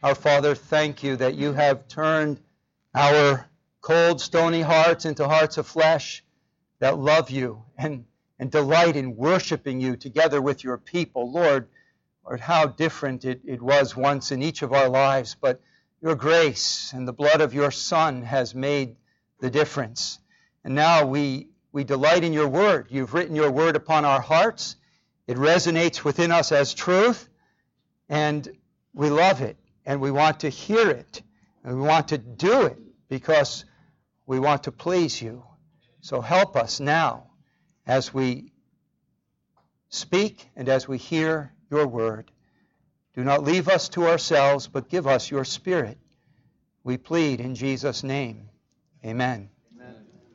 Our Father, thank you that you have turned our cold, stony hearts into hearts of flesh that love you and delight in worshiping you together with your people. Lord, how different it was once in each of our lives, but your grace and the blood of your Son has made the difference. And now we delight in your word. You've written your word upon our hearts. It resonates within us as truth, and we love it, and we want to hear it, and we want to do it because we want to please you. So help us now as we speak and as we hear your word. Do not leave us to ourselves, but give us your Spirit. We plead in Jesus' name. Amen. Amen.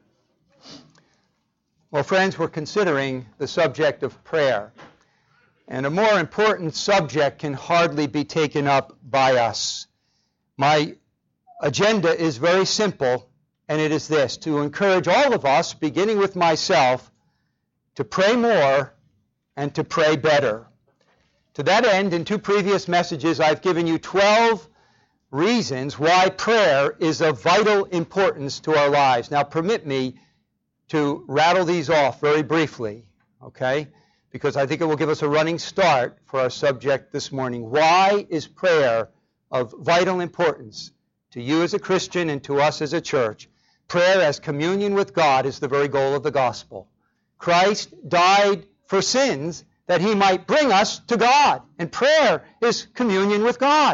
Well, friends, we're considering the subject of prayer. And a more important subject can hardly be taken up by us. My agenda is very simple, and it is this: to encourage all of us, beginning with myself, to pray more and to pray better. To that end, in 2 previous messages, I've given you 12 reasons why prayer is of vital importance to our lives. Now, permit me to rattle these off very briefly, okay? Because I think it will give us a running start for our subject this morning. Why is prayer of vital importance to you as a Christian and to us as a church? Prayer as communion with God is the very goal of the gospel. Christ died for sins that he might bring us to God. And prayer is communion with God.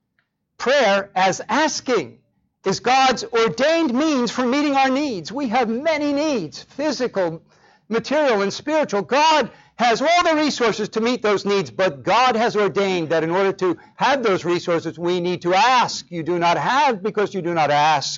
Prayer as asking is God's ordained means for meeting our needs. We have many needs, physical, material, and spiritual. God has all the resources to meet those needs, but God has ordained that in order to have those resources, we need to ask. You do not have because you do not ask.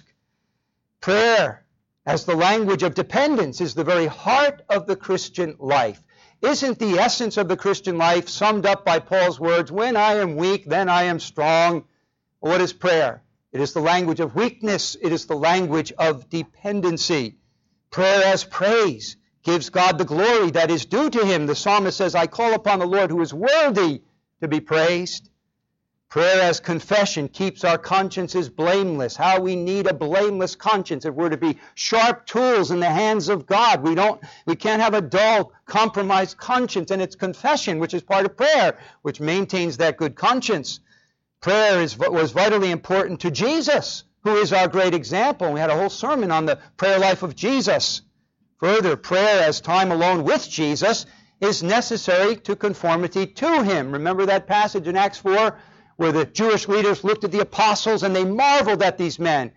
Prayer, as the language of dependence, is the very heart of the Christian life. Isn't the essence of the Christian life summed up by Paul's words, when I am weak, then I am strong? What is prayer? It is the language of weakness. It is the language of dependency. Prayer as praise gives God the glory that is due to him. The psalmist says, I call upon the Lord who is worthy to be praised. Prayer as confession keeps our consciences blameless. How we need a blameless conscience if we're to be sharp tools in the hands of God. We can't have a dull, compromised conscience, and it's confession, which is part of prayer, which maintains that good conscience. Prayer was vitally important to Jesus, who is our great example. We had a whole sermon on the prayer life of Jesus. Further, prayer as time alone with Jesus is necessary to conformity to him. Remember that passage in Acts 4 where the Jewish leaders looked at the apostles and they marveled at these men.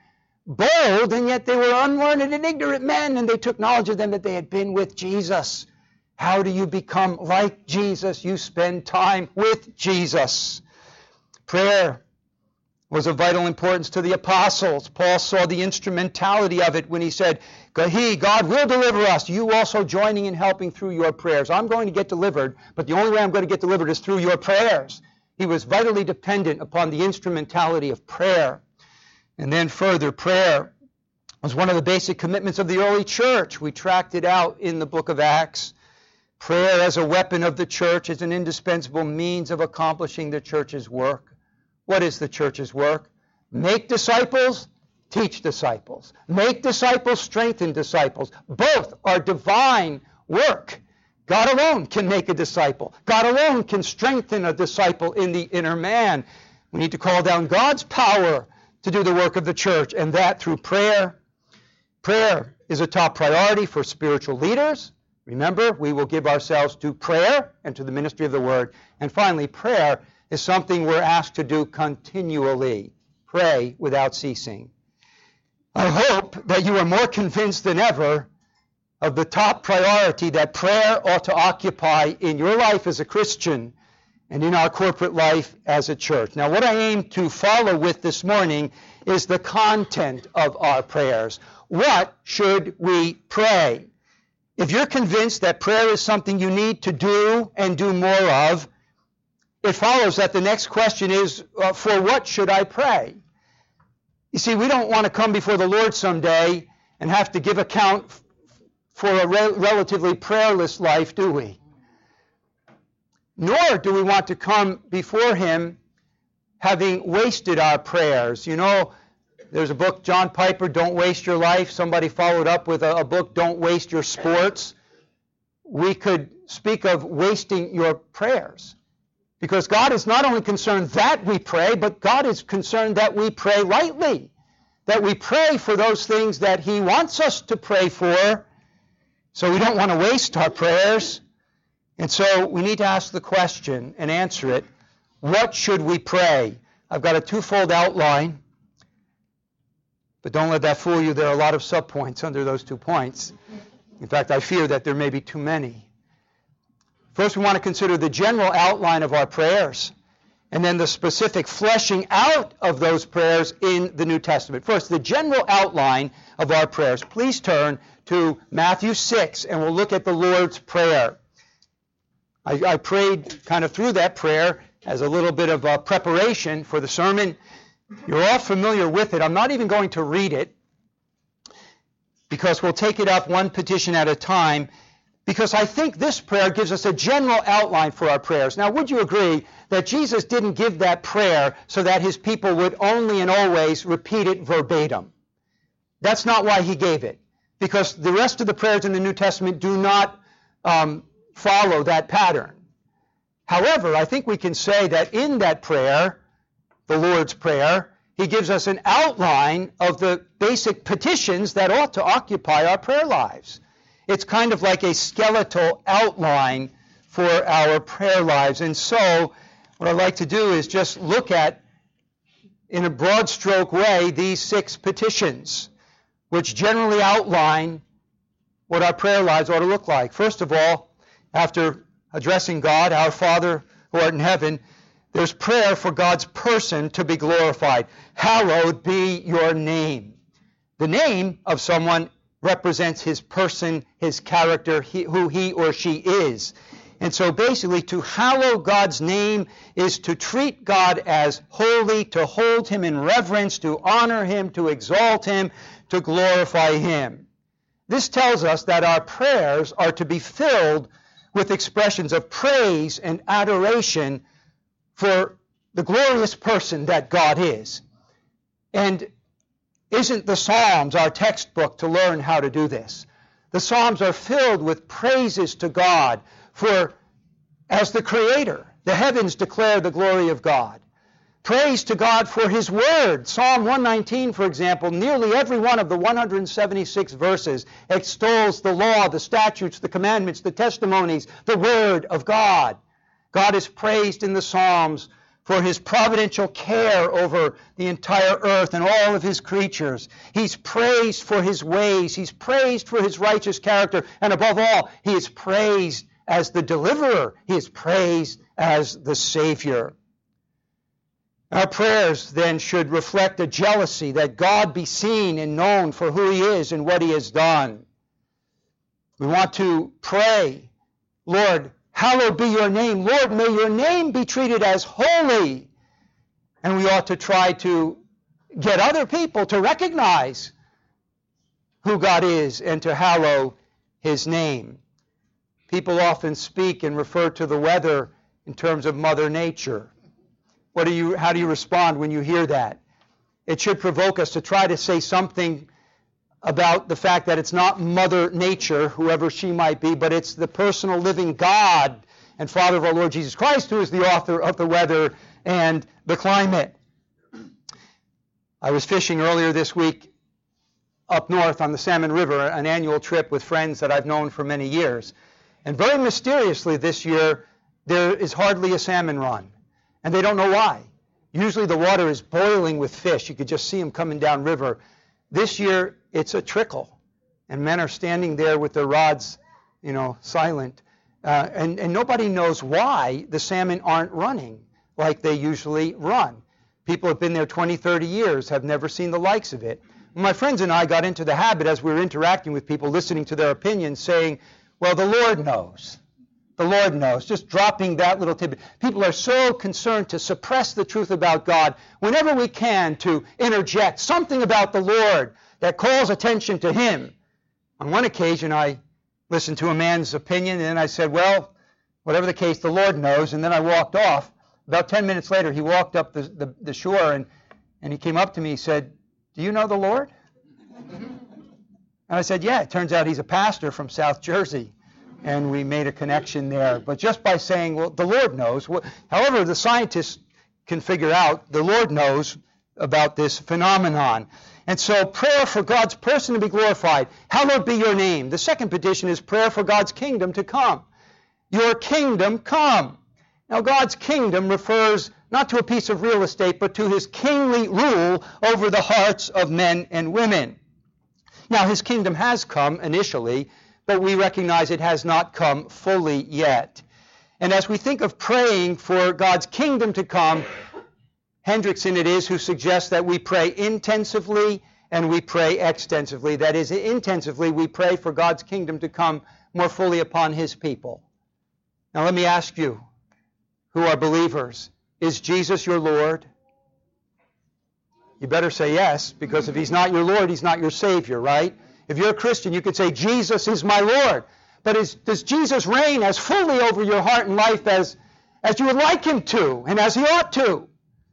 Bold, and yet they were unlearned and ignorant men, and they took knowledge of them that they had been with Jesus. How do you become like Jesus? You spend time with Jesus. Prayer was of vital importance to the apostles. Paul saw the instrumentality of it when he said, God will deliver us. You also joining and helping through your prayers. I'm going to get delivered, but the only way I'm going to get delivered is through your prayers. He was vitally dependent upon the instrumentality of prayer. And then further, prayer was one of the basic commitments of the early church. We tracked it out in the book of Acts. Prayer as a weapon of the church is an indispensable means of accomplishing the church's work. What is the church's work? Make disciples, teach disciples. Make disciples, strengthen disciples. Both are divine work. God alone can make a disciple. God alone can strengthen a disciple in the inner man. We need to call down God's power to do the work of the church, and that through prayer. Prayer is a top priority for spiritual leaders. Remember, we will give ourselves to prayer and to the ministry of the word. And finally, prayer is something we're asked to do continually. Pray without ceasing. I hope that you are more convinced than ever of the top priority that prayer ought to occupy in your life as a Christian and in our corporate life as a church. Now, what I aim to follow with this morning is the content of our prayers. What should we pray? If you're convinced that prayer is something you need to do and do more of, it follows that the next question is, for what should I pray? You see, we don't want to come before the Lord someday and have to give account for a relatively prayerless life, do we? Nor do we want to come before him having wasted our prayers. You know, there's a book, John Piper, Don't Waste Your Life. Somebody followed up with a book, Don't Waste Your Sports. We could speak of wasting your prayers, because God is not only concerned that we pray, but God is concerned that we pray rightly, that we pray for those things that He wants us to pray for. So we don't want to waste our prayers. And so we need to ask the question and answer it. What should we pray? I've got a twofold outline, but don't let that fool you. There are a lot of subpoints under those 2 points. In fact, I fear that there may be too many. First, we want to consider the general outline of our prayers, and then the specific fleshing out of those prayers in the New Testament. First, the general outline of our prayers. Please turn to Matthew 6, and we'll look at the Lord's Prayer. I prayed kind of through that prayer as a little bit of a preparation for the sermon. You're all familiar with it. I'm not even going to read it, because we'll take it up one petition at a time, because I think this prayer gives us a general outline for our prayers. Now, would you agree that Jesus didn't give that prayer so that His people would only and always repeat it verbatim? That's not why He gave it, because the rest of the prayers in the New Testament do not follow that pattern. However, I think we can say that in that prayer, the Lord's Prayer, He gives us an outline of the basic petitions that ought to occupy our prayer lives. It's kind of like a skeletal outline for our prayer lives. And so what I'd like to do is just look at, in a broad stroke way, these 6 petitions, which generally outline what our prayer lives ought to look like. First of all, after addressing God, our Father who art in heaven, there's prayer for God's person to be glorified. Hallowed be your name. The name of someone represents his person, his character, who he or she is. And so basically, to hallow God's name is to treat God as holy, to hold Him in reverence, to honor Him, to exalt Him, to glorify Him. This tells us that our prayers are to be filled with expressions of praise and adoration for the glorious person that God is. And isn't the Psalms our textbook to learn how to do this? The Psalms are filled with praises to God, for as the Creator, the heavens declare the glory of God. Praise to God for His Word. Psalm 119, for example, nearly every one of the 176 verses extols the law, the statutes, the commandments, the testimonies, the Word of God. God is praised in the Psalms for His providential care over the entire earth and all of His creatures. He's praised for His ways. He's praised for His righteous character. And above all, He is praised as the deliverer. He is praised as the Savior. Our prayers then should reflect a jealousy that God be seen and known for who He is and what He has done. We want to pray, Lord, hallowed be your name. Lord, may your name be treated as holy. And we ought to try to get other people to recognize who God is and to hallow His name. People often speak and refer to the weather in terms of Mother Nature. How do you respond when you hear that? It should provoke us to try to say something about the fact that it's not Mother Nature, whoever she might be, but it's the personal living God and Father of our Lord Jesus Christ who is the author of the weather and the climate. I was fishing earlier this week up north on the Salmon River, an annual trip with friends that I've known for many years. And very mysteriously this year, there is hardly a salmon run. And they don't know why. Usually the water is boiling with fish. You could just see them coming down river. This year, it's a trickle. And men are standing there with their rods, silent. And nobody knows why the salmon aren't running like they usually run. People have been there 20, 30 years, have never seen the likes of it. My friends and I got into the habit, as we were interacting with people, listening to their opinions, saying, well, the Lord knows. The Lord knows. Just dropping that little tidbit. People are so concerned to suppress the truth about God whenever we can, to interject something about the Lord that calls attention to Him. On one occasion, I listened to a man's opinion, and then I said, well, whatever the case, the Lord knows, and then I walked off. about 10 minutes later, he walked up the shore and he came up to me. He said, "Do you know the Lord?" And I said, "Yeah, it turns out he's a pastor from South Jersey." And we made a connection there. But just by saying, well, the Lord knows. However, the scientists can figure out, the Lord knows about this phenomenon. And so prayer for God's person to be glorified. Hallowed be your name. The second petition is prayer for God's kingdom to come. Your kingdom come. Now, God's kingdom refers not to a piece of real estate, but to his kingly rule over the hearts of men and women. Now, his kingdom has come initially, but we recognize it has not come fully yet. And as we think of praying for God's kingdom to come, Hendrickson it is who suggests that we pray intensively and we pray extensively. That is, intensively we pray for God's kingdom to come more fully upon his people. Now let me ask you, who are believers, is Jesus your Lord? You better say yes, because if he's not your Lord, he's not your Savior, right? If you're a Christian, you could say, Jesus is my Lord. But does Jesus reign as fully over your heart and life as you would like him to and as he ought to?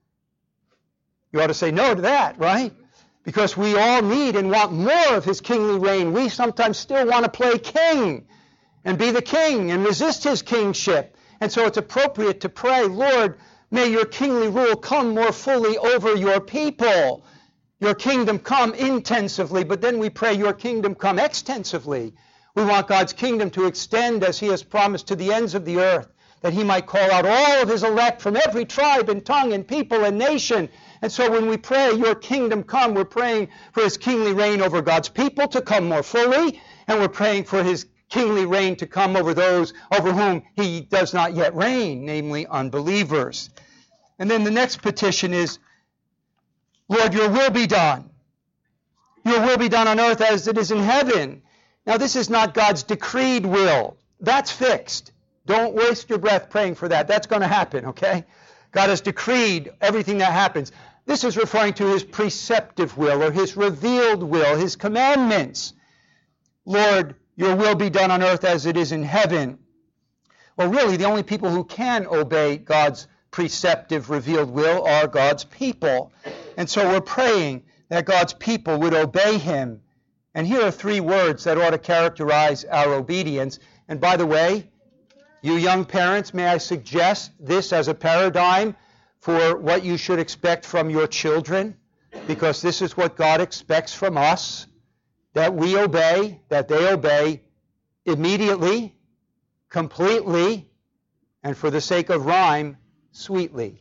You ought to say no to that, right? Because we all need and want more of his kingly reign. We sometimes still want to play king and be the king and resist his kingship. And so it's appropriate to pray, Lord, may your kingly rule come more fully over your people. Your kingdom come intensively, but then we pray your kingdom come extensively. We want God's kingdom to extend as he has promised to the ends of the earth, that he might call out all of his elect from every tribe and tongue and people and nation. And so when we pray your kingdom come, we're praying for his kingly reign over God's people to come more fully, and we're praying for his kingly reign to come over those over whom he does not yet reign, namely unbelievers. And then the next petition is, Lord, your will be done. Your will be done on earth as it is in heaven. Now, this is not God's decreed will. That's fixed. Don't waste your breath praying for that. That's going to happen, okay? God has decreed everything that happens. This is referring to his preceptive will or his revealed will, his commandments. Lord, your will be done on earth as it is in heaven. Well, really, the only people who can obey God's preceptive revealed will are God's people. And so we're praying that God's people would obey him. And here are three words that ought to characterize our obedience. And by the way, you young parents, may I suggest this as a paradigm for what you should expect from your children? Because this is what God expects from us, that we obey, that they obey immediately, completely, and for the sake of rhyme, sweetly.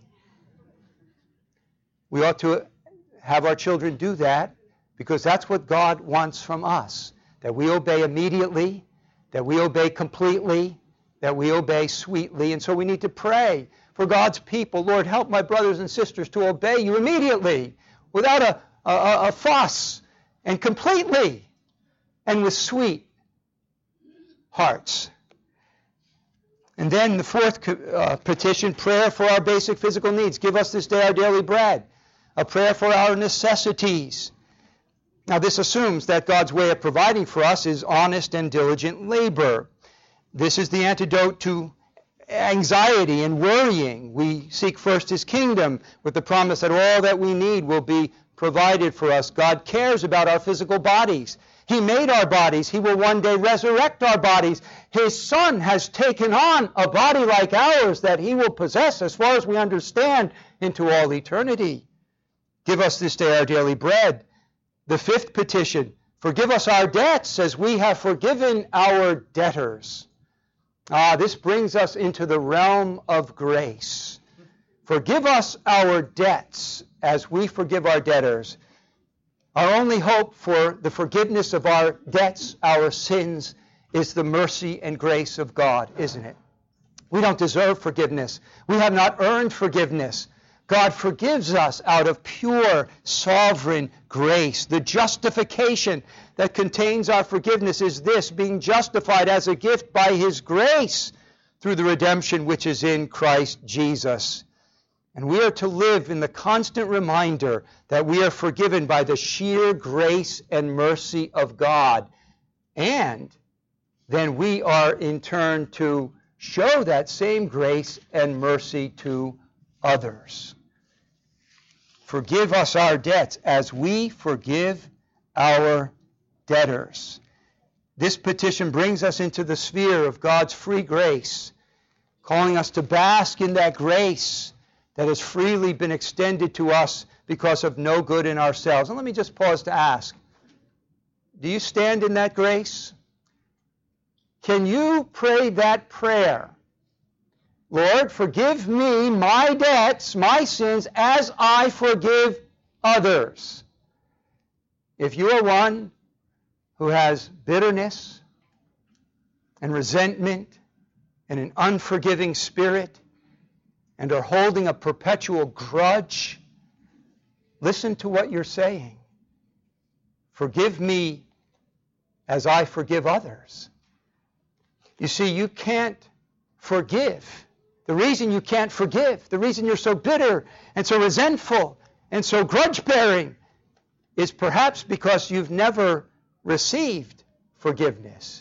We ought to have our children do that because that's what God wants from us, that we obey immediately, that we obey completely, that we obey sweetly. And so we need to pray for God's people. Lord, help my brothers and sisters to obey you immediately, without a fuss, and completely, and with sweet hearts. And then the fourth petition, prayer for our basic physical needs. Give us this day our daily bread. A prayer for our necessities. Now this assumes that God's way of providing for us is honest and diligent labor. This is the antidote to anxiety and worrying. We seek first his kingdom with the promise that all that we need will be provided for us. God cares about our physical bodies. He made our bodies. He will one day resurrect our bodies. His Son has taken on a body like ours that he will possess, as far as we understand, into all eternity. Give us this day our daily bread. The fifth petition, forgive us our debts as we have forgiven our debtors. This brings us into the realm of grace. Forgive us our debts as we forgive our debtors. Our only hope for the forgiveness of our debts, our sins, is the mercy and grace of God, isn't it? We don't deserve forgiveness. We have not earned forgiveness. God forgives us out of pure, sovereign grace. The justification that contains our forgiveness is this, being justified as a gift by his grace through the redemption which is in Christ Jesus. And we are to live in the constant reminder that we are forgiven by the sheer grace and mercy of God. And then we are in turn to show that same grace and mercy to others. Forgive us our debts as we forgive our debtors. This petition brings us into the sphere of God's free grace, calling us to bask in that grace that has freely been extended to us because of no good in ourselves. And let me just pause to ask, do you stand in that grace? Can you pray that prayer? Lord, forgive me my debts, my sins, as I forgive others. If you are one who has bitterness and resentment and an unforgiving spirit and are holding a perpetual grudge, listen to what you're saying. Forgive me as I forgive others. You see, you can't forgive. The reason you can't forgive, the reason you're so bitter and so resentful and so grudge-bearing is perhaps because you've never received forgiveness.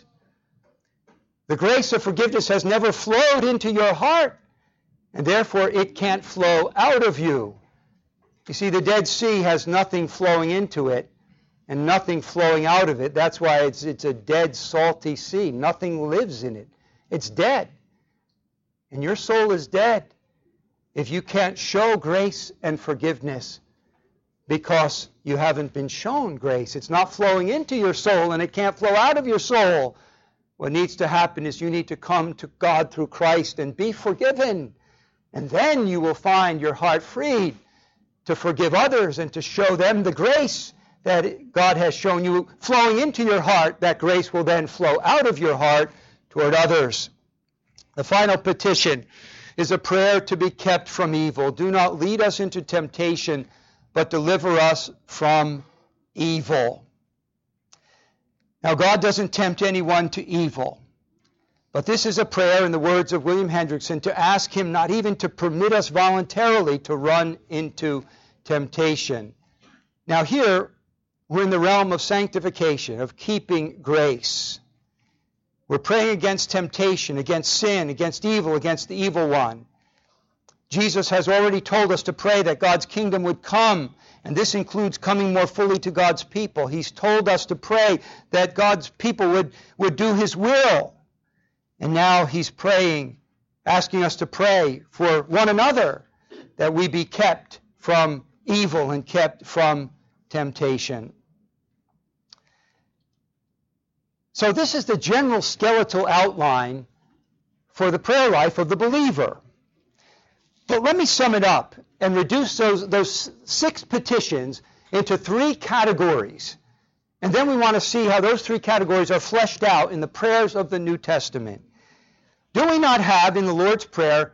The grace of forgiveness has never flowed into your heart, and therefore it can't flow out of you. You see, the Dead Sea has nothing flowing into it and nothing flowing out of it. That's why it's a dead, salty sea. Nothing lives in it. It's dead. And your soul is dead if you can't show grace and forgiveness because you haven't been shown grace. It's not flowing into your soul, and it can't flow out of your soul. What needs to happen is you need to come to God through Christ and be forgiven. And then you will find your heart freed to forgive others and to show them the grace that God has shown you flowing into your heart. That grace will then flow out of your heart toward others. The final petition is a prayer to be kept from evil. Do not lead us into temptation, but deliver us from evil. Now, God doesn't tempt anyone to evil. But this is a prayer, in the words of William Hendrickson, to ask him not even to permit us voluntarily to run into temptation. Now here, we're in the realm of sanctification, of keeping grace. We're praying against temptation, against sin, against evil, against the evil one. Jesus has already told us to pray that God's kingdom would come, and this includes coming more fully to God's people. He's told us to pray that God's people would do His will. And now He's praying, asking us to pray for one another, that we be kept from evil and kept from temptation. So this is the general skeletal outline for the prayer life of the believer. But let me sum it up and reduce those 6 petitions into 3 categories. And then we want to see how those 3 categories are fleshed out in the prayers of the New Testament. Do we not have in the Lord's Prayer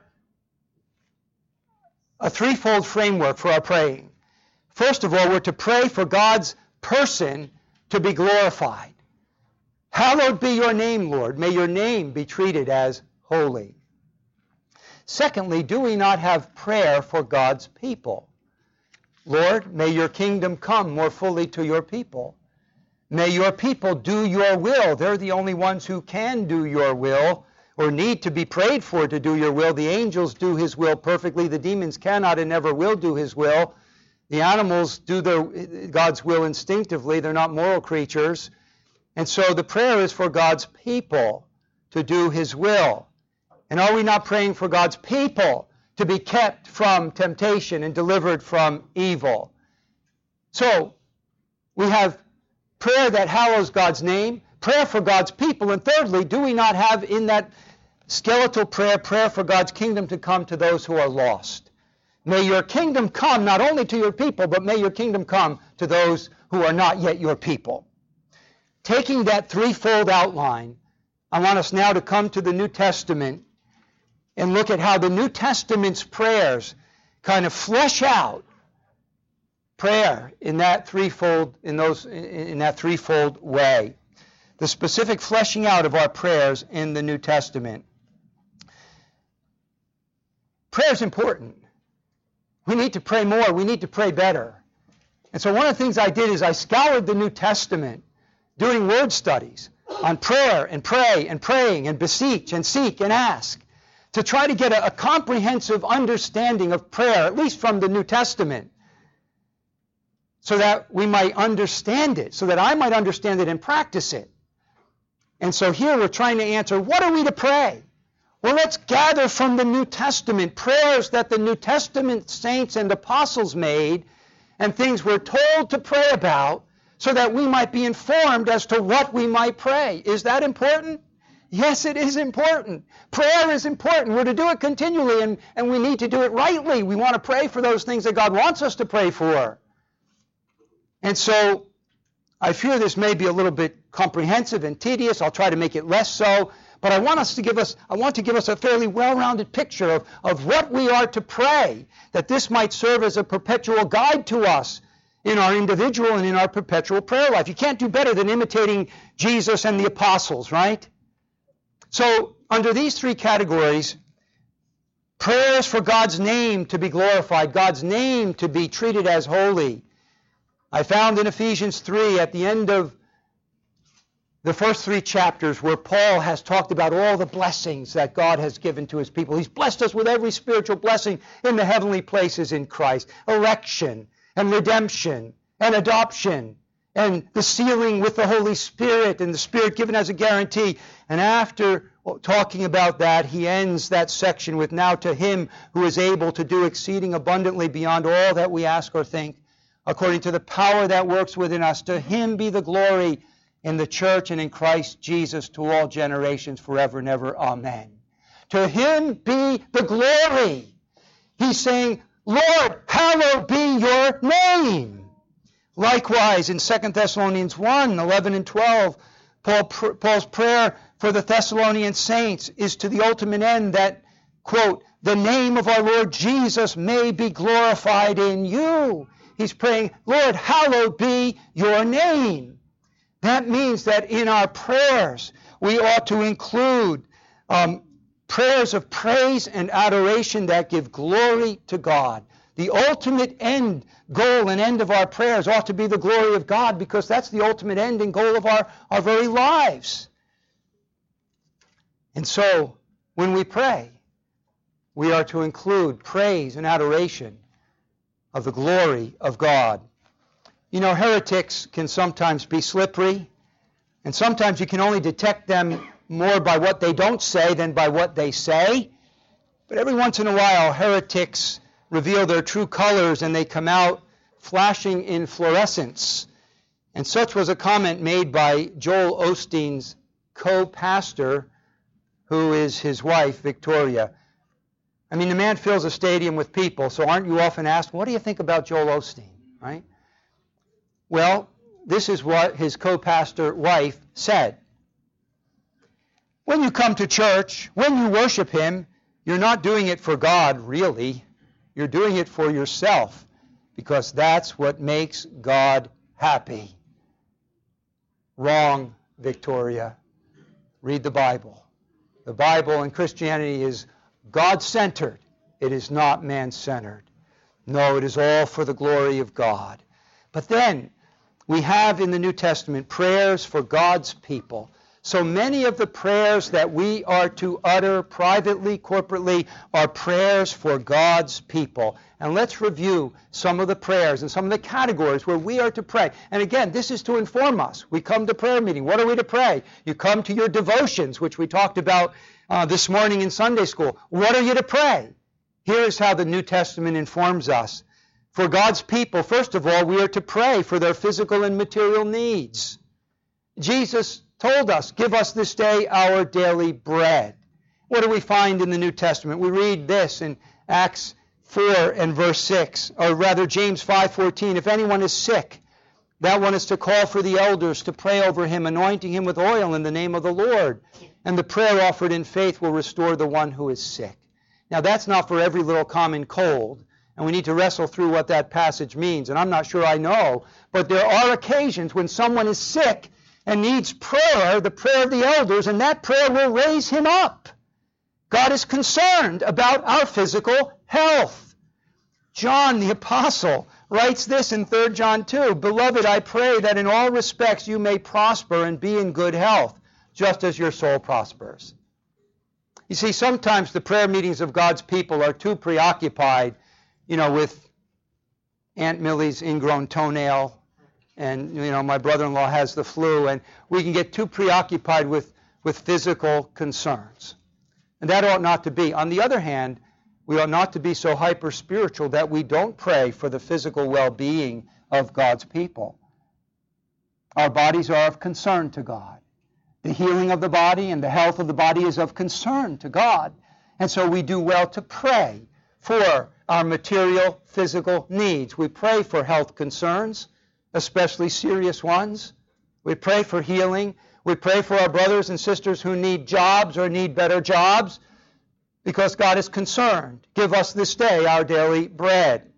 a threefold framework for our praying? First of all, we're to pray for God's person to be glorified. Hallowed be your name, Lord. May your name be treated as holy. Secondly, do we not have prayer for God's people? Lord, may your kingdom come more fully to your people. May your people do your will. They're the only ones who can do your will or need to be prayed for to do your will. The angels do His will perfectly. The demons cannot and never will do His will. The animals do God's will instinctively. They're not moral creatures. And so the prayer is for God's people to do His will. And are we not praying for God's people to be kept from temptation and delivered from evil? So we have prayer that hallows God's name, prayer for God's people, and thirdly, do we not have in that skeletal prayer, prayer for God's kingdom to come to those who are lost? May your kingdom come not only to your people, but may your kingdom come to those who are not yet your people. Taking that threefold outline, I want us now to come to the New Testament and look at how the New Testament's prayers kind of flesh out prayer in that threefold way. The specific fleshing out of our prayers in the New Testament. Prayer is important. We need to pray more. We need to pray better. And so one of the things I did is I scoured the New Testament doing word studies on prayer and pray and praying and beseech and seek and ask to try to get a comprehensive understanding of prayer, at least from the New Testament, so that we might understand it, so that I might understand it and practice it. And so here we're trying to answer, what are we to pray? Well, let's gather from the New Testament prayers that the New Testament saints and apostles made and things we're told to pray about so that we might be informed as to what we might pray. Is that important? Yes, it is important. Prayer is important. We're to do it continually, and we need to do it rightly. We want to pray for those things that God wants us to pray for. And so I fear this may be a little bit comprehensive and tedious. I'll try to make it less so. But I want to give us a fairly well-rounded picture of what we are to pray, that this might serve as a perpetual guide to us in our individual and in our perpetual prayer life. You can't do better than imitating Jesus and the apostles, right? So under these three categories, prayers for God's name to be glorified, God's name to be treated as holy. I found in Ephesians 3 at the end of the first three chapters where Paul has talked about all the blessings that God has given to his people. He's blessed us with every spiritual blessing in the heavenly places in Christ. Election and redemption and adoption and the sealing with the Holy Spirit and the Spirit given as a guarantee. And after talking about that, he ends that section with, now to him who is able to do exceeding abundantly beyond all that we ask or think, according to the power that works within us. To him be the glory in the church and in Christ Jesus to all generations forever and ever. Amen. To him be the glory. He's saying, Lord, hallowed be your name. Likewise, in 2 Thessalonians 1, 11 and 12, Paul's prayer for the Thessalonian saints is to the ultimate end that, quote, the name of our Lord Jesus may be glorified in you. He's praying, Lord, hallowed be your name. That means that in our prayers, we ought to include prayers of praise and adoration that give glory to God. The ultimate end, goal, and end of our prayers ought to be the glory of God, because that's the ultimate end and goal of our very lives. And so, when we pray, we are to include praise and adoration of the glory of God. You know, heretics can sometimes be slippery, and sometimes you can only detect them more by what they don't say than by what they say. But every once in a while, heretics reveal their true colors, and they come out flashing in fluorescence. And such was a comment made by Joel Osteen's co-pastor, who is his wife, Victoria. I mean, the man fills a stadium with people, so aren't you often asked, what do you think about Joel Osteen, right? Well, this is what his co-pastor wife said. When you come to church, when you worship him, you're not doing it for God, really. You're doing it for yourself, because that's what makes God happy. Wrong, Victoria. Read the Bible. The Bible and Christianity is God-centered. It is not man-centered. No, it is all for the glory of God. But then, we have in the New Testament prayers for God's people. So many of the prayers that we are to utter privately, corporately, are prayers for God's people. And let's review some of the prayers and some of the categories where we are to pray. And again, this is to inform us. We come to prayer meeting. What are we to pray? You come to your devotions, which we talked about this morning in Sunday school. What are you to pray? Here is how the New Testament informs us. For God's people, first of all, we are to pray for their physical and material needs. Jesus told us, give us this day our daily bread. What do we find in the New Testament? We read this in Acts 4 and verse 6, or rather James 5:14. If anyone is sick, that one is to call for the elders to pray over him, anointing him with oil in the name of the Lord. And the prayer offered in faith will restore the one who is sick. Now that's not for every little common cold. And we need to wrestle through what that passage means. And I'm not sure I know. But there are occasions when someone is sick and needs prayer, the prayer of the elders, and that prayer will raise him up. God is concerned about our physical health. John the Apostle writes this in 3 John 2, Beloved, I pray that in all respects you may prosper and be in good health, just as your soul prospers. You see, sometimes the prayer meetings of God's people are too preoccupied, with Aunt Millie's ingrown toenail, and, my brother-in-law has the flu, and we can get too preoccupied with physical concerns. And that ought not to be. On the other hand, we ought not to be so hyper-spiritual that we don't pray for the physical well-being of God's people. Our bodies are of concern to God. The healing of the body and the health of the body is of concern to God. And so we do well to pray for our material, physical needs. We pray for health concerns, especially serious ones. We pray for healing. We pray for our brothers and sisters who need jobs or need better jobs because God is concerned. Give us this day our daily bread.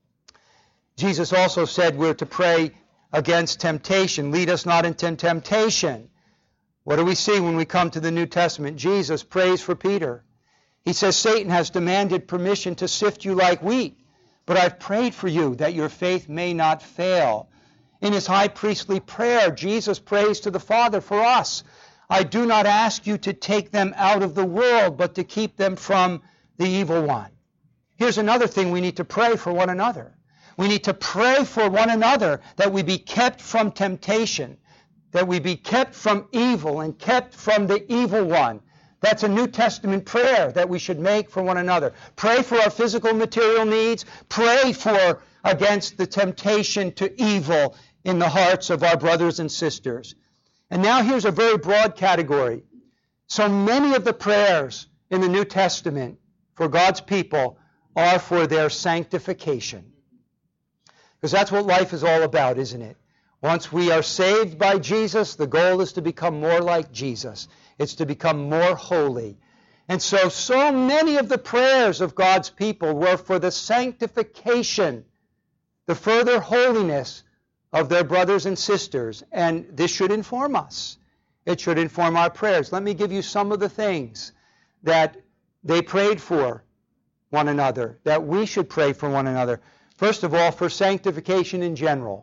Jesus also said we're to pray against temptation. Lead us not into temptation. What do we see when we come to the New Testament? Jesus prays for Peter. He says, Satan has demanded permission to sift you like wheat, but I've prayed for you that your faith may not fail. In his high priestly prayer, Jesus prays to the Father for us. I do not ask you to take them out of the world, but to keep them from the evil one. Here's another thing we need to pray for one another. We need to pray for one another that we be kept from temptation, that we be kept from evil and kept from the evil one. That's a New Testament prayer that we should make for one another. Pray for our physical material needs. Pray for against the temptation to evil in the hearts of our brothers and sisters. And now here's a very broad category. So many of the prayers in the New Testament for God's people are for their sanctification. Because that's what life is all about, isn't it? Once we are saved by Jesus, the goal is to become more like Jesus. It's to become more holy. And so many of the prayers of God's people were for the sanctification, the further holiness of their brothers and sisters. And this should inform us. It should inform our prayers. Let me give you some of the things that they prayed for one another, that we should pray for one another. First of all, for sanctification in general.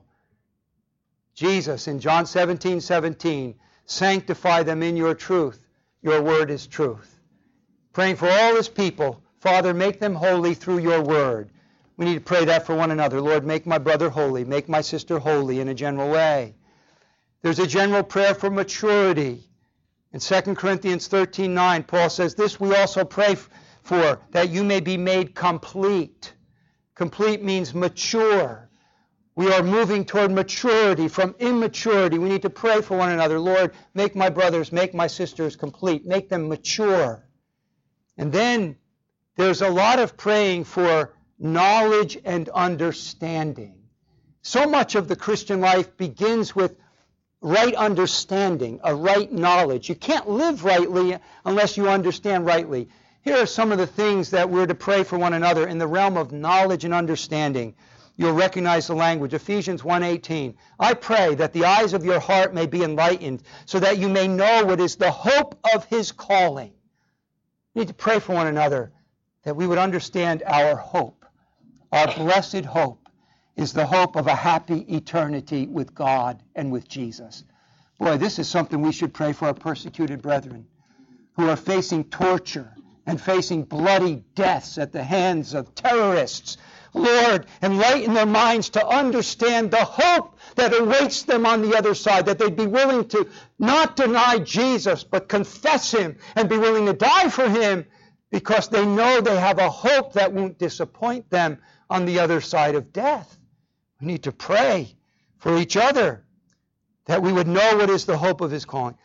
Jesus in John 17:17, sanctify them in your truth. Your word is truth. Praying for all his people, Father, make them holy through your word. We need to pray that for one another. Lord, make my brother holy. Make my sister holy in a general way. There's a general prayer for maturity. In 2 Corinthians 13:9, Paul says, this we also pray for, that you may be made complete. Complete means mature. We are moving toward maturity from immaturity. We need to pray for one another. Lord, make my brothers, make my sisters complete. Make them mature. And then there's a lot of praying for knowledge and understanding. So much of the Christian life begins with right understanding, a right knowledge. You can't live rightly unless you understand rightly. Here are some of the things that we're to pray for one another in the realm of knowledge and understanding. You'll recognize the language. Ephesians 1:18. I pray that the eyes of your heart may be enlightened, so that you may know what is the hope of his calling. We need to pray for one another that we would understand our hope. Our blessed hope is the hope of a happy eternity with God and with Jesus. Boy, this is something we should pray for our persecuted brethren who are facing torture and facing bloody deaths at the hands of terrorists. Lord, enlighten their minds to understand the hope that awaits them on the other side, that they'd be willing to not deny Jesus, but confess him and be willing to die for him because they know they have a hope that won't disappoint them on the other side of death. We need to pray for each other that we would know what is the hope of his calling.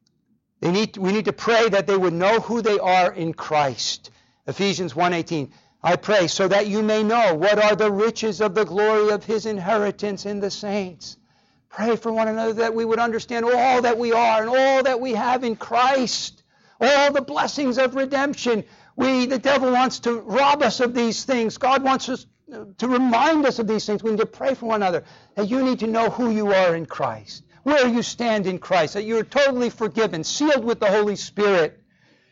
We need to pray that they would know who they are in Christ. Ephesians 1:18. I pray so that you may know what are the riches of the glory of his inheritance in the saints. Pray for one another that we would understand all that we are and all that we have in Christ. All the blessings of redemption. The devil wants to rob us of these things. God wants us to remind us of these things. We need to pray for one another that you need to know who you are in Christ, where you stand in Christ, that you're totally forgiven, sealed with the Holy Spirit.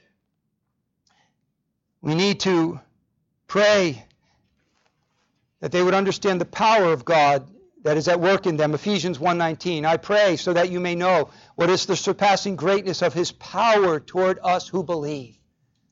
We need to pray that they would understand the power of God that is at work in them. Ephesians 1:19. I pray so that you may know what is the surpassing greatness of his power toward us who believe.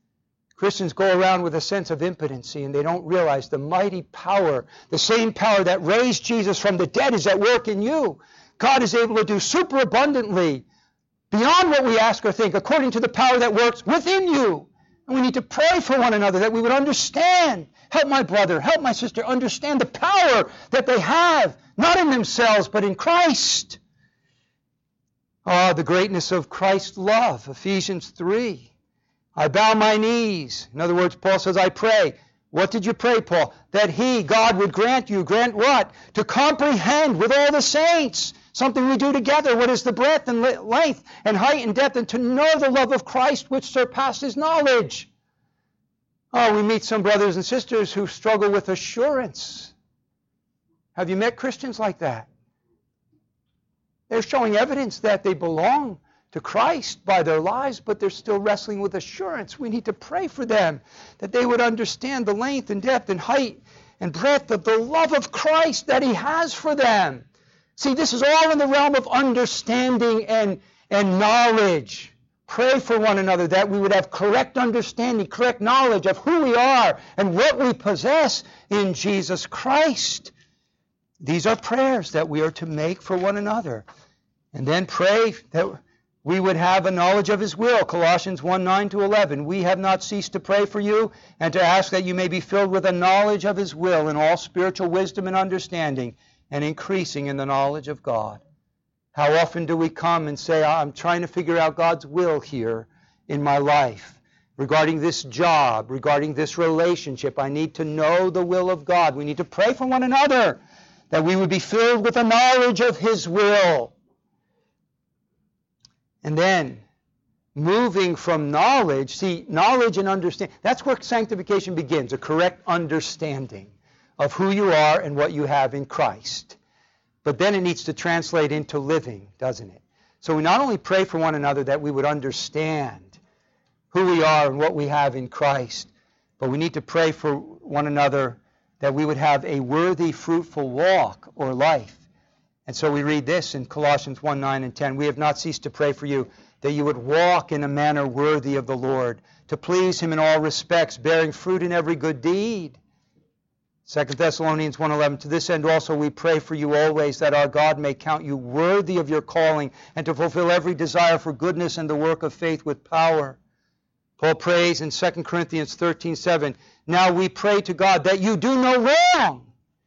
Christians go around with a sense of impotency, and they don't realize the mighty power, the same power that raised Jesus from the dead is at work in you. God is able to do superabundantly, beyond what we ask or think, according to the power that works within you. And we need to pray for one another that we would understand. Help my brother, help my sister understand the power that they have, not in themselves, but in Christ. Oh, the greatness of Christ's love, Ephesians 3. I bow my knees. In other words, Paul says, I pray. What did you pray, Paul? That He, God, would grant you. Grant what? To comprehend with all the saints. Something we do together. What is the breadth and length and height and depth? And to know the love of Christ which surpasses knowledge. Oh, we meet some brothers and sisters who struggle with assurance. Have you met Christians like that? They're showing evidence that they belong to Christ by their lives, but they're still wrestling with assurance. We need to pray for them, that they would understand the length and depth and height and breadth of the love of Christ that He has for them. See, this is all in the realm of understanding and knowledge. Pray for one another that we would have correct understanding, correct knowledge of who we are and what we possess in Jesus Christ. These are prayers that we are to make for one another. And then pray that we would have a knowledge of His will. Colossians 1:9-11. We have not ceased to pray for you and to ask that you may be filled with a knowledge of His will in all spiritual wisdom and understanding, and increasing in the knowledge of God. How often do we come and say, I'm trying to figure out God's will here in my life, regarding this job, regarding this relationship. I need to know the will of God. We need to pray for one another, that we would be filled with a knowledge of His will. And then, moving from knowledge, see, knowledge and understanding, that's where sanctification begins, a correct understanding of who you are and what you have in Christ. But then it needs to translate into living, doesn't it? So we not only pray for one another that we would understand who we are and what we have in Christ, but we need to pray for one another that we would have a worthy, fruitful walk or life. And so we read this in Colossians 1:9 and 10. We have not ceased to pray for you, that you would walk in a manner worthy of the Lord, to please Him in all respects, bearing fruit in every good deed. 2 Thessalonians 1:11, to this end also we pray for you always, that our God may count you worthy of your calling, and to fulfill every desire for goodness and the work of faith with power. Paul prays in 2 Corinthians 13:7, now we pray to God that you do no wrong.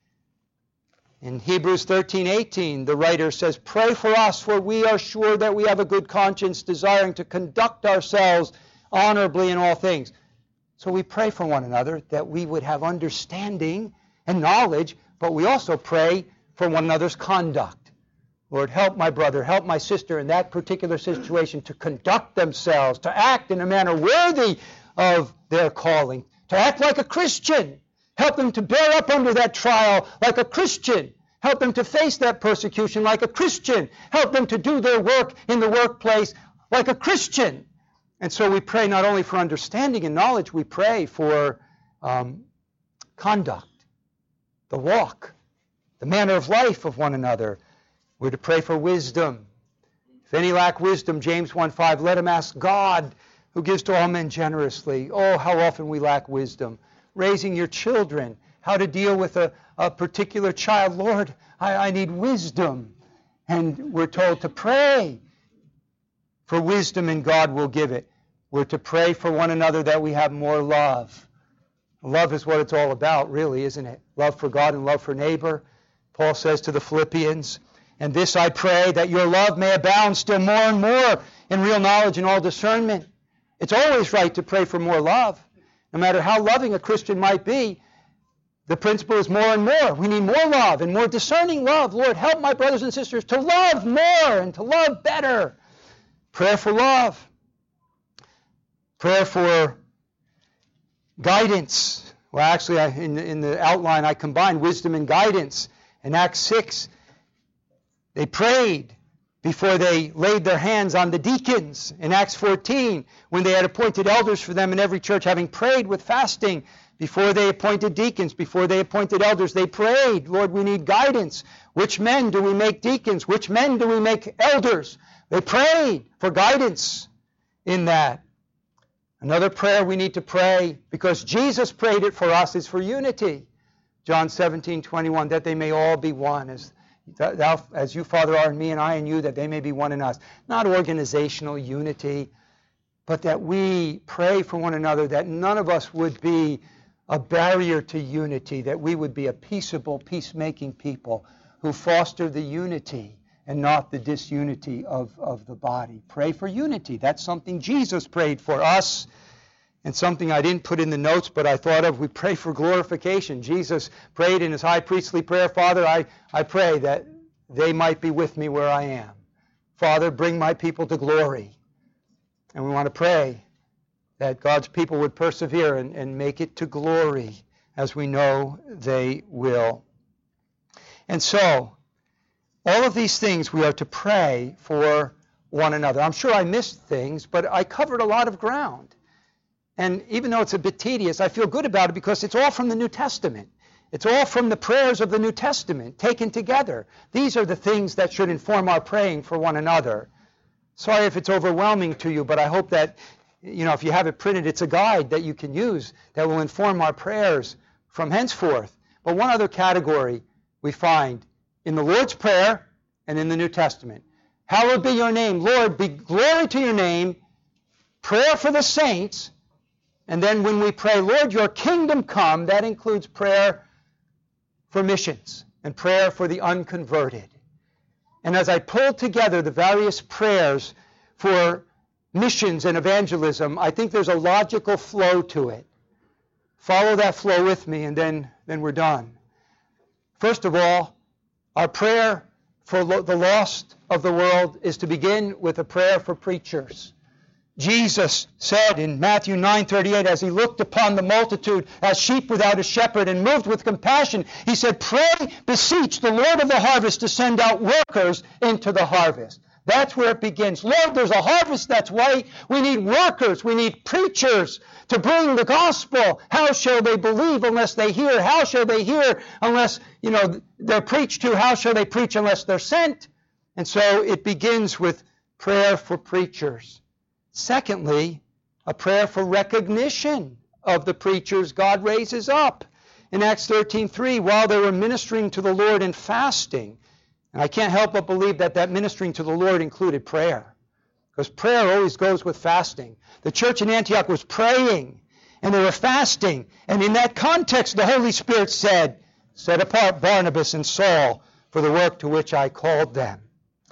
In Hebrews 13:18, the writer says, pray for us, for we are sure that we have a good conscience, desiring to conduct ourselves honorably in all things. So we pray for one another that we would have understanding and knowledge, but we also pray for one another's conduct. Lord, help my brother, help my sister in that particular situation to conduct themselves, to act in a manner worthy of their calling, to act like a Christian. Help them to bear up under that trial like a Christian. Help them to face that persecution like a Christian. Help them to do their work in the workplace like a Christian. And so we pray not only for understanding and knowledge, we pray for conduct, the walk, the manner of life of one another. We're to pray for wisdom. If any lack wisdom, James 1:5, let him ask God, who gives to all men generously. Oh, how often we lack wisdom. Raising your children, how to deal with a particular child. Lord, I need wisdom. And we're told to pray for wisdom, and God will give it. We're to pray for one another that we have more love. Love is what it's all about, really, isn't it? Love for God and love for neighbor. Paul says to the Philippians, and this I pray, that your love may abound still more and more in real knowledge and all discernment. It's always right to pray for more love. No matter how loving a Christian might be, the principle is more and more. We need more love and more discerning love. Lord, help my brothers and sisters to love more and to love better. Prayer for love. Prayer for guidance. Well, actually, in the outline, I combined wisdom and guidance. In Acts 6, they prayed before they laid their hands on the deacons. In Acts 14, when they had appointed elders for them in every church, having prayed with fasting, before they appointed deacons, before they appointed elders, they prayed, Lord, we need guidance. Which men do we make deacons? Which men do we make elders? They prayed for guidance in that. Another prayer we need to pray, because Jesus prayed it for us, is for unity. John 17:21, that they may all be one, as you, Father, are in me and I in you, that they may be one in us. Not organizational unity, but that we pray for one another, that none of us would be a barrier to unity, that we would be a peaceable, peacemaking people who foster the unity and not the disunity of the body. Pray for unity. That's something Jesus prayed for us, and something I didn't put in the notes, but I thought of. We pray for glorification. Jesus prayed in his high priestly prayer, Father, I pray that they might be with me where I am. Father, bring my people to glory. And we want to pray that God's people would persevere and make it to glory, as we know they will. And so, all of these things we are to pray for one another. I'm sure I missed things, but I covered a lot of ground. And even though it's a bit tedious, I feel good about it because it's all from the New Testament. It's all from the prayers of the New Testament taken together. These are the things that should inform our praying for one another. Sorry if it's overwhelming to you, but I hope that, if you have it printed, it's a guide that you can use that will inform our prayers from henceforth. But one other category we find in the Lord's Prayer and in the New Testament. Hallowed be your name. Lord, be glory to your name. Prayer for the saints. And then when we pray, Lord, your kingdom come, that includes prayer for missions and prayer for the unconverted. And as I pulled together the various prayers for missions and evangelism, I think there's a logical flow to it. Follow that flow with me, and then we're done. First of all, our prayer for the lost of the world is to begin with a prayer for preachers. Jesus said in Matthew 9:38, as he looked upon the multitude as sheep without a shepherd and moved with compassion, he said, pray, beseech the Lord of the harvest to send out workers into the harvest. That's where it begins. Lord, there's a harvest that's white. We need workers. We need preachers to bring the gospel. How shall they believe unless they hear? How shall they hear unless, they're preached to? How shall they preach unless they're sent? And so it begins with prayer for preachers. Secondly, a prayer for recognition of the preachers God raises up. In Acts 13:3, while they were ministering to the Lord in fasting, and I can't help but believe that ministering to the Lord included prayer, because prayer always goes with fasting. The church in Antioch was praying, and they were fasting, and in that context, the Holy Spirit said, set apart Barnabas and Saul for the work to which I called them.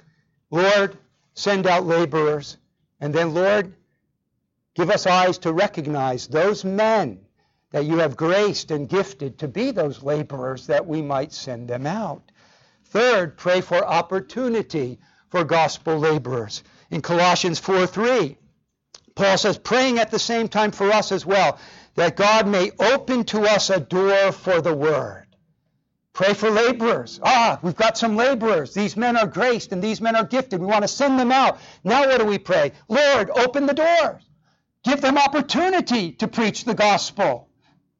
Lord, send out laborers. And then, Lord, give us eyes to recognize those men that you have graced and gifted to be those laborers, that we might send them out. Third, pray for opportunity for gospel laborers. In Colossians 4:3, Paul says, praying at the same time for us as well, that God may open to us a door for the word. Pray for laborers. We've got some laborers. These men are graced and these men are gifted. We want to send them out. Now what do we pray? Lord, open the doors. Give them opportunity to preach the gospel.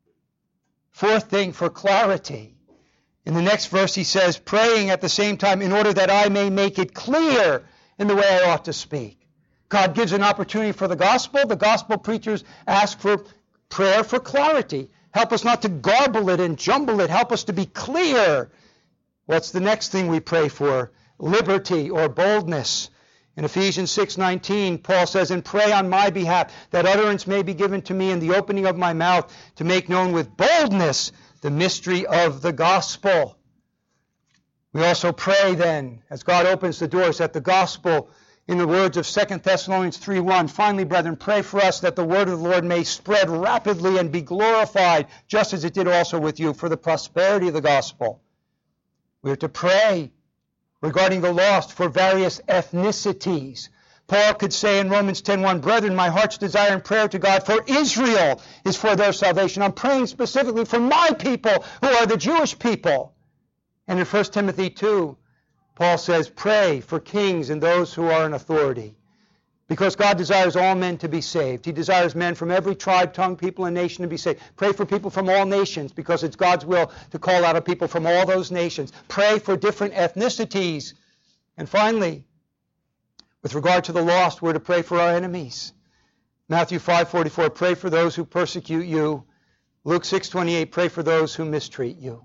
Fourth thing, for clarity. In the next verse he says, praying at the same time in order that I may make it clear in the way I ought to speak. God gives an opportunity for the gospel. The gospel preachers ask for prayer for clarity. Help us not to garble it and jumble it. Help us to be clear. What's the next thing we pray for? Liberty or boldness. In Ephesians 6:19, Paul says, and pray on my behalf that utterance may be given to me in the opening of my mouth to make known with boldness the mystery of the gospel. We also pray then, as God opens the doors, that the gospel, in the words of 2 Thessalonians 3:1, finally, brethren, pray for us that the word of the Lord may spread rapidly and be glorified, just as it did also with you, for the prosperity of the gospel. We are to pray regarding the lost for various ethnicities. Paul could say in Romans 10:1, brethren, my heart's desire and prayer to God for Israel is for their salvation. I'm praying specifically for my people who are the Jewish people. And in 1 Timothy 2, Paul says, pray for kings and those who are in authority, because God desires all men to be saved. He desires men from every tribe, tongue, people, and nation to be saved. Pray for people from all nations, because it's God's will to call out a people from all those nations. Pray for different ethnicities. And finally, with regard to the lost, we're to pray for our enemies. Matthew 5:44, pray for those who persecute you. Luke 6:28, pray for those who mistreat you.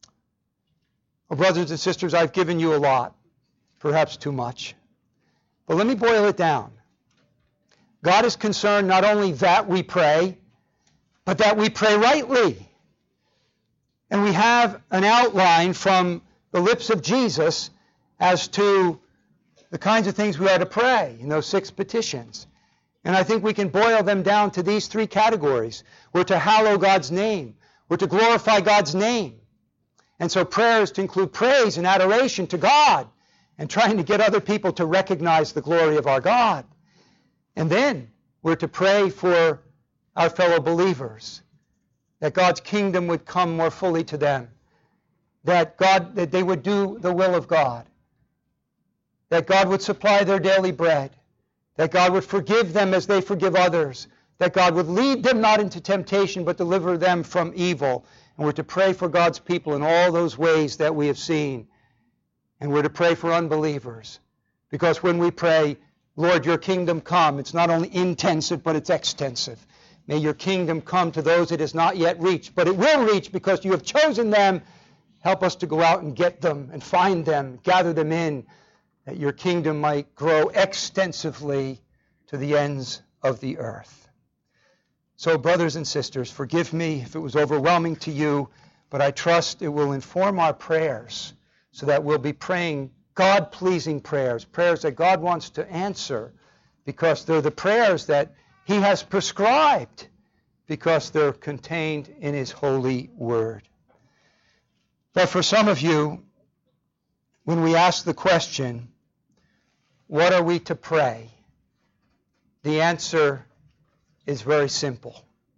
Well, brothers and sisters, I've given you a lot, perhaps too much. But let me boil it down. God is concerned not only that we pray, but that we pray rightly. And we have an outline from the lips of Jesus as to the kinds of things we are to pray in those 6 petitions. And I think we can boil them down to these 3 categories. We're to hallow God's name. We're to glorify God's name. And so prayer is to include praise and adoration to God and trying to get other people to recognize the glory of our God. And then we're to pray for our fellow believers, that God's kingdom would come more fully to them, that they would do the will of God, that God would supply their daily bread, that God would forgive them as they forgive others, that God would lead them not into temptation but deliver them from evil. And we're to pray for God's people in all those ways that we have seen. And we're to pray for unbelievers. Because when we pray, Lord, your kingdom come, it's not only intensive, but it's extensive. May your kingdom come to those it has not yet reached, but it will reach because you have chosen them. Help us to go out and get them and find them, gather them in, that your kingdom might grow extensively to the ends of the earth. So, brothers and sisters, forgive me if it was overwhelming to you, but I trust it will inform our prayers so that we'll be praying God-pleasing prayers, prayers that God wants to answer because they're the prayers that He has prescribed because they're contained in His holy word. But for some of you, when we ask the question, what are we to pray? The answer is very simple.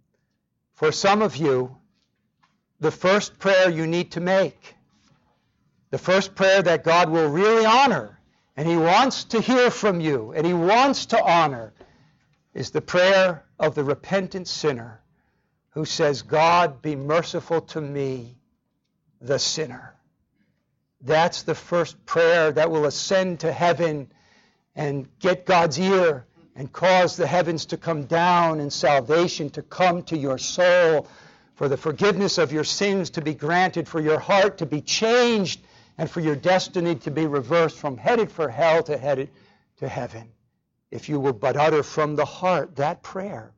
For some of you, the first prayer you need to make, the first prayer that God will really honor, and He wants to hear from you, and He wants to honor, is the prayer of the repentant sinner who says, God, be merciful to me, the sinner. That's the first prayer that will ascend to heaven and get God's ear and cause the heavens to come down and salvation to come to your soul, for the forgiveness of your sins to be granted, for your heart to be changed, and for your destiny to be reversed from headed for hell to headed to heaven. If you will but utter from the heart that prayer,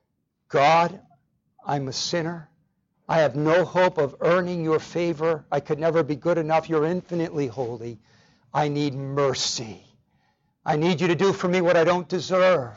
God, I'm a sinner. I have no hope of earning your favor. I could never be good enough. You're infinitely holy. I need mercy. I need you to do for me what I don't deserve.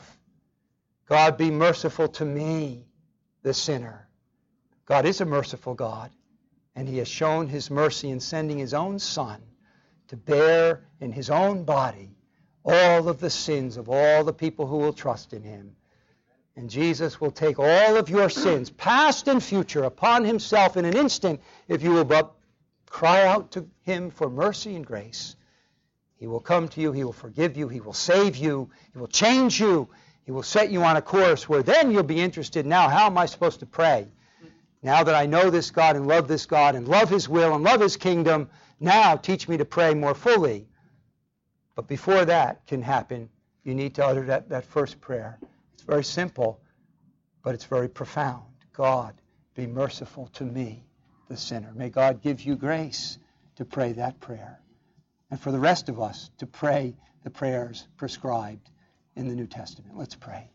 God, be merciful to me, the sinner. God is a merciful God, and He has shown His mercy in sending His own Son to bear in His own body all of the sins of all the people who will trust in Him. And Jesus will take all of your sins, past and future, upon Himself in an instant if you will but cry out to Him for mercy and grace. He will come to you, He will forgive you, He will save you, He will change you, He will set you on a course where then you'll be interested, now how am I supposed to pray? Now that I know this God and love His will and love His kingdom, now teach me to pray more fully. But before that can happen, you need to utter that first prayer. It's very simple, but it's very profound. God, be merciful to me, the sinner. May God give you grace to pray that prayer. And for the rest of us to pray the prayers prescribed in the New Testament. Let's pray.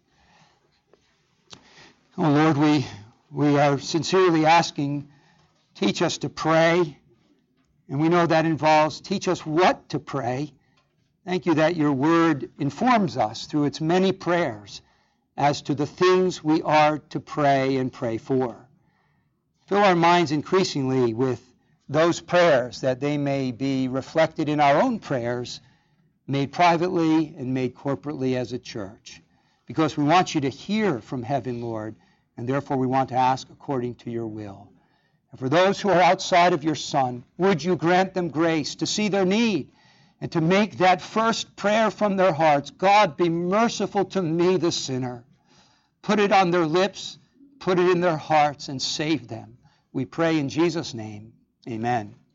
Oh Lord, we are sincerely asking, teach us to pray. And we know that involves teach us what to pray. Thank you that your word informs us through its many prayers as to the things we are to pray and pray for. Fill our minds increasingly with those prayers, that they may be reflected in our own prayers, made privately and made corporately as a church. Because we want you to hear from heaven, Lord, and therefore we want to ask according to your will. And for those who are outside of your Son, would you grant them grace to see their need and to make that first prayer from their hearts, God, be merciful to me, the sinner. Put it on their lips, put it in their hearts, and save them. We pray in Jesus' name. Amen.